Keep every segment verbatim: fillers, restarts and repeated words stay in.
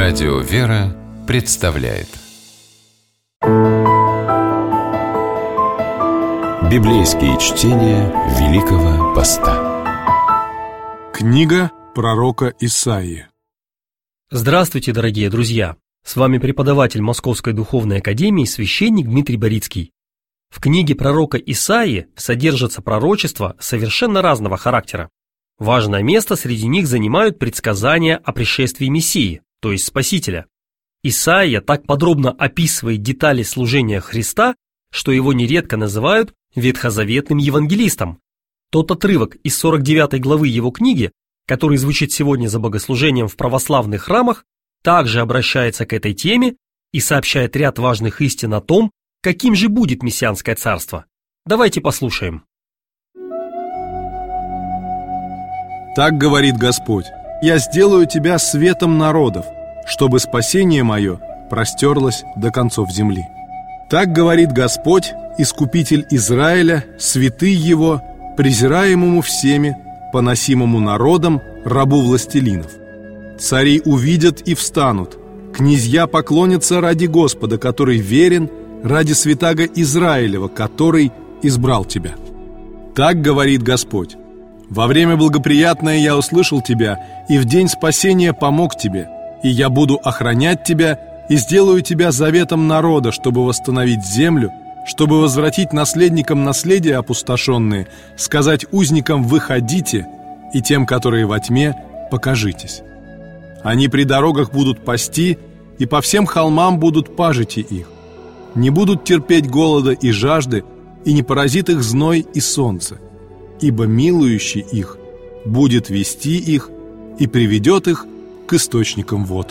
Радио «Вера» представляет Библейские чтения Великого Поста. Книга пророка Исаии. Здравствуйте, дорогие друзья! С вами преподаватель Московской Духовной Академии, священник Дмитрий Борицкий. В книге пророка Исаии содержатся пророчества совершенно разного характера. Важное место среди них занимают предсказания о пришествии Мессии, то есть Спасителя. Исаия так подробно описывает детали служения Христа, что его нередко называют ветхозаветным евангелистом. Тот отрывок из сорок девятой главы его книги, который звучит сегодня за богослужением в православных храмах, также обращается к этой теме и сообщает ряд важных истин о том, каким же будет мессианское царство. Давайте послушаем. Так говорит Господь: «Я сделаю тебя светом народов, чтобы спасение мое простерлось до концов земли». Так говорит Господь, Искупитель Израиля, святый его, презираемому всеми, поносимому народом, рабу властелинов. Цари увидят и встанут, князья поклонятся ради Господа, который верен, ради святаго Израилева, который избрал тебя. Так говорит Господь: «Во время благоприятное я услышал тебя, и в день спасения помог тебе, и я буду охранять тебя, и сделаю тебя заветом народа, чтобы восстановить землю, чтобы возвратить наследникам наследие опустошенные, сказать узникам: выходите, и тем, которые во тьме, покажитесь. Они при дорогах будут пасти, и по всем холмам будут пажити их. Не будут терпеть голода и жажды, и не поразит их зной и солнце, ибо милующий их будет вести их и приведет их к источникам вод».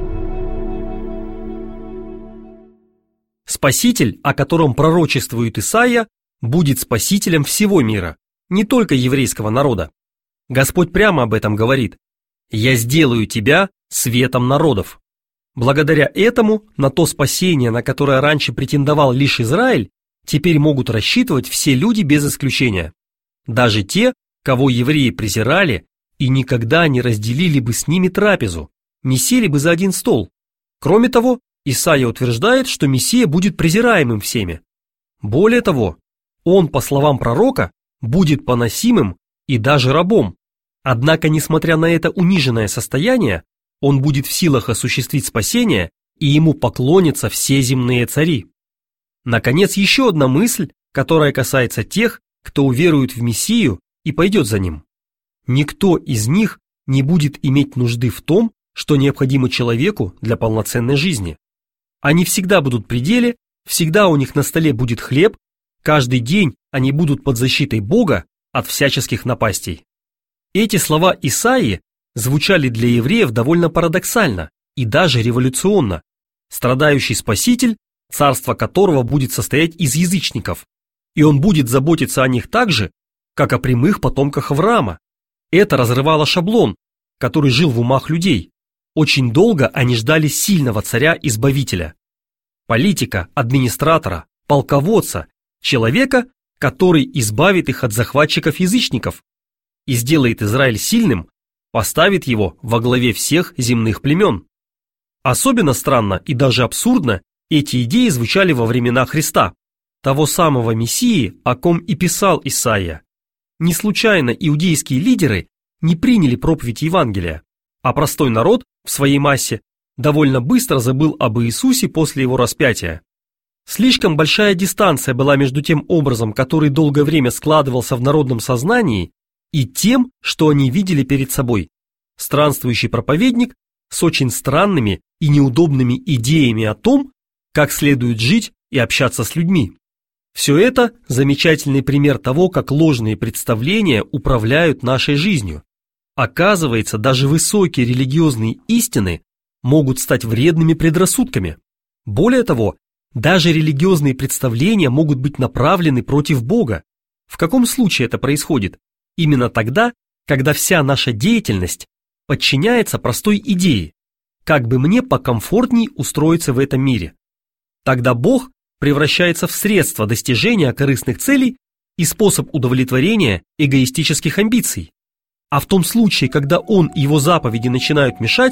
Спаситель, о котором пророчествует Исаия, будет спасителем всего мира, не только еврейского народа. Господь прямо об этом говорит: «Я сделаю тебя светом народов». Благодаря этому на то спасение, на которое раньше претендовал лишь Израиль, теперь могут рассчитывать все люди без исключения. Даже те, кого евреи презирали и никогда не разделили бы с ними трапезу, не сели бы за один стол. Кроме того, Исаия утверждает, что Мессия будет презираемым всеми. Более того, он, по словам пророка, будет поносимым и даже рабом. Однако, несмотря на это униженное состояние, он будет в силах осуществить спасение, и ему поклонятся все земные цари. Наконец, еще одна мысль, которая касается тех, кто уверует в Мессию и пойдет за ним. Никто из них не будет иметь нужды в том, что необходимо человеку для полноценной жизни. Они всегда будут при деле, всегда у них на столе будет хлеб, каждый день они будут под защитой Бога от всяческих напастей. Эти слова Исаии звучали для евреев довольно парадоксально и даже революционно. Страдающий Спаситель, царство которого будет состоять из язычников, и он будет заботиться о них так же, как о прямых потомках Авраама. Это разрывало шаблон, который жил в умах людей. Очень долго они ждали сильного царя-избавителя, политика, администратора, полководца, человека, который избавит их от захватчиков-язычников и сделает Израиль сильным, поставит его во главе всех земных племен. Особенно странно и даже абсурдно эти идеи звучали во времена Христа, того самого Мессии, о ком и писал Исаия. Не случайно иудейские лидеры не приняли проповедь Евангелия, а простой народ в своей массе довольно быстро забыл об Иисусе после его распятия. Слишком большая дистанция была между тем образом, который долгое время складывался в народном сознании, и тем, что они видели перед собой. Странствующий проповедник с очень странными и неудобными идеями о том, как следует жить и общаться с людьми. Все это замечательный пример того, как ложные представления управляют нашей жизнью. Оказывается, даже высокие религиозные истины могут стать вредными предрассудками. Более того, даже религиозные представления могут быть направлены против Бога. В каком случае это происходит? Именно тогда, когда вся наша деятельность подчиняется простой идее: как бы мне покомфортней устроиться в этом мире. Тогда Бог превращается в средство достижения корыстных целей и способ удовлетворения эгоистических амбиций. А в том случае, когда он и его заповеди начинают мешать,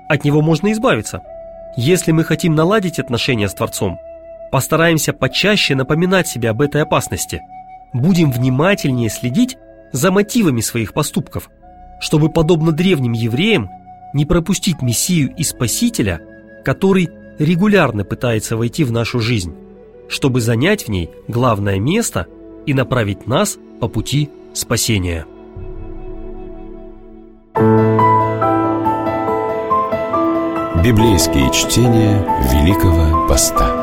от него можно избавиться. Если мы хотим наладить отношения с Творцом, постараемся почаще напоминать себе об этой опасности. Будем внимательнее следить за мотивами своих поступков, чтобы, подобно древним евреям, не пропустить Мессию и Спасителя, который регулярно пытается войти в нашу жизнь, чтобы занять в ней главное место и направить нас по пути спасения. Библейские чтения Великого Поста.